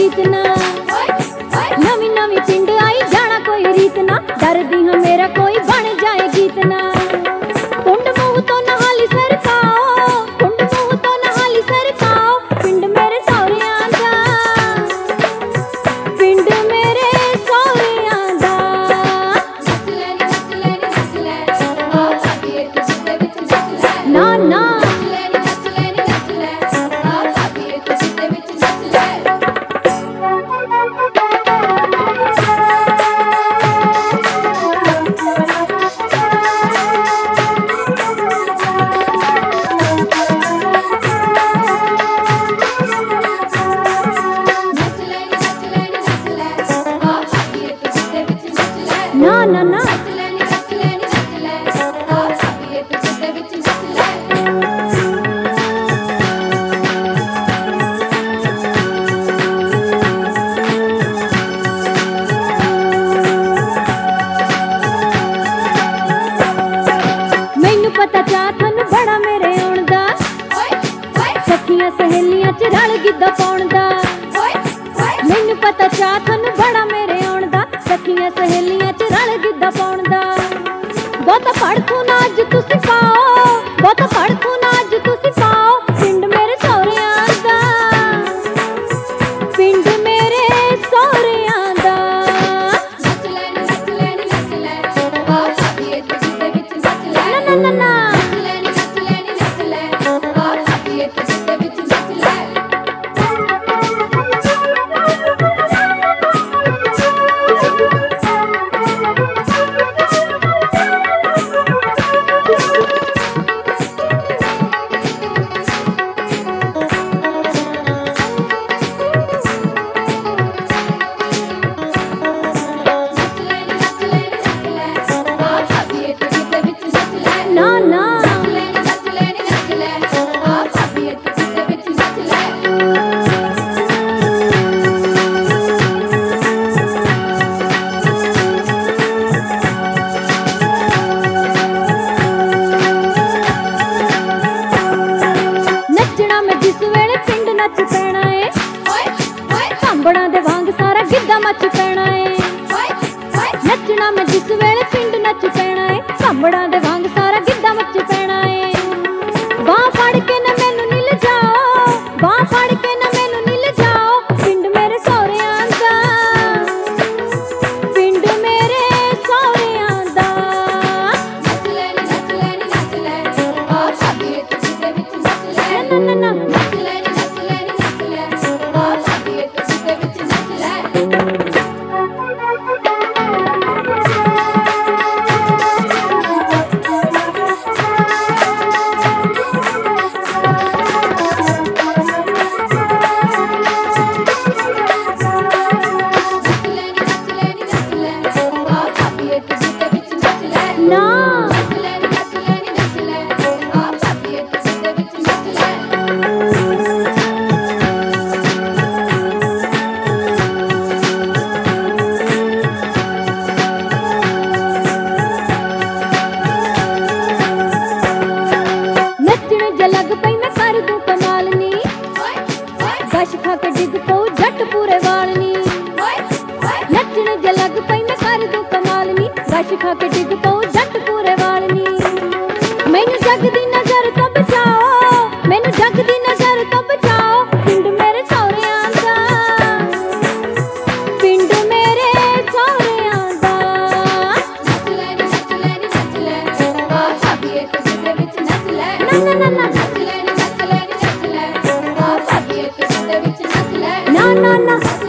ਰੀਤ ਨਾ। ਨਵੀਂ ਨਵੀਂ ਪਿੰਡ ਆਈ ਜਾਣਾ ਕੋਈ ਰੀਤ ਨਾ, ਡਰਦੀ ਹਾਂ ਮੇਰਾ ਕੋਈ ਬਣ ਜਾਏ ਗੀਤ ਨਾ। ਕੁੰਡ ਮੂੰਹ ਤੋਂ ਨਹਾਲੀ ਸਰਕਾਓ, ਕੁੰਡ ਮੂੰਹ ਤੋਂ ਨਹਾਲੀ ਸਰਕਾਓ, ਪਿੰਡ ਮੇਰੇ ਸਹੁਰਿਆਂ ਦਾ, ਪਿੰਡ ਮੇਰੇ ਸਹੁਰਿਆਂ ਦਾ। ਨਾ ਨਾ ਨਾ ਨਾ ਨਾ ਮੈਨੂੰ ਪਤਾ ਚਾਹ ਤੁਹਾਨੂੰ ਬੜਾ ਮੇਰੇ ਆਉਣ ਦਾ, ਸਖੀਆਂ ਸਹੇਲੀਆਂ ਚ ਰਲ ਗਿੱਧਾ ਪਾਉਣ ਦਾ। ਮੈਨੂੰ ਪਤਾ ਚਾਹ ਤੁਹਾਨੂੰ ਬੜਾ ਮੇਰੇ ਆਉਣ ਦਾ, ਸਖੀਆਂ ਸਹੇਲੀਆਂ ਚ ਰਲ ਗਿੱਧਾ ਪਾਉਣ ਦਾ। ਬਹੁਤਾ ਭੜਕੂ ਨਾ ਅੱਜ ਤੁਸੀਂ ਪਾਓ, ਬਹੁਤਾ ਭੜਕੂ ਨਾ ਅੱਜ ਤੁਸੀਂ ਪਾਓ, ਪਿੰਡ ਮੇਰੇ ਸਹੁਰਿਆਂ ਦਾ, ਪਿੰਡ ਮੇਰੇ ਸਹੁਰਿਆਂ ਦਾ। ਨਾ ਨਾ ਨਾ ਨਾ ਨਾ ਨੱਚਣਾ ਮੈਂ ਜਿਸ ਵੇਲੇ ਪਿੰਡ ਨੱਚ ਪੈਣਾ ਏ, ਭਾਂਬੜਾਂ ਦੇ ਵਾਂਗ ਸਾਰਾ ਗਿੱਧਾ ਮੱਚ ਪੈਣਾ ਏ। ਨੱਚਣਾ ਮੈਂ ਜਿਸ ਵੇਲੇ ਪਿੰਡ ਨੱਚ ਪੈਣਾ ਏ, ਭਾਂਬੜਾਂ ਦੇ ਵਾਂਗ ਸਾਰਾ ਗਿੱਧਾ ਮੱਚ ਪੈਣਾ ਏ। ਬਾਂਹ ਫੜ ਕੇ ਨਾ ਮੈਨੂੰ ਨੀ ਲਿਜਾਓ, ਬਾਂਹ ਫੜ ਕੇ ਨਾ ਮੈਨੂੰ ਨੀ ਲਿਜਾਓ, ਪਿੰਡ ਮੇਰੇ ਸਹੁਰਿਆਂ ਦਾ, ਪਿੰਡ ਮੇਰੇ ਸਹੁਰਿਆਂ ਦਾ। ਨਾ ਨਾ ਨਾ ਲੱਗ ਪਈ ਮੈਂ ਕਰ ਦੂੰ ਕਮਾਲ ਨੀ, ਗਸ਼ ਖਾ ਕੇ ਡਿੱਗ ਪਊ ਜੱਟ ਪੂਰੇ ਵਾਲ ਨੀ। ਨੱਚਣ ਜੇ ਲੱਗ ਪਈ ਮੈਂ ਕਰ ਦੂੰ ਕਮਾਲ ਨੀ, ਗਸ਼ ਖਾ ਕੇ ਡਿੱਗ ਪਊ ਜੱਟ ਪੂਰੇ ਵਾਲ ਨੀ। ਮੈਨੂੰ ਜੱਗ ਦੀ ਨਜ਼ਰ ਤੋਂ ਬਚਾਓ, ਮੈਨੂੰ ਜੱਗ ਦੀ ਨਜ਼ਰ ਤੋਂ ਬਚਾਓ, ਪਿੰਡ ਮੇਰੇ ਸਹੁਰਿਆਂ ਦਾ, ਪਿੰਡ ਮੇਰੇ ਸਹੁਰਿਆਂ ਦਾ। ਨਾ ਨਾ ਨਾ ਨਾ ਨਾ ਨਾ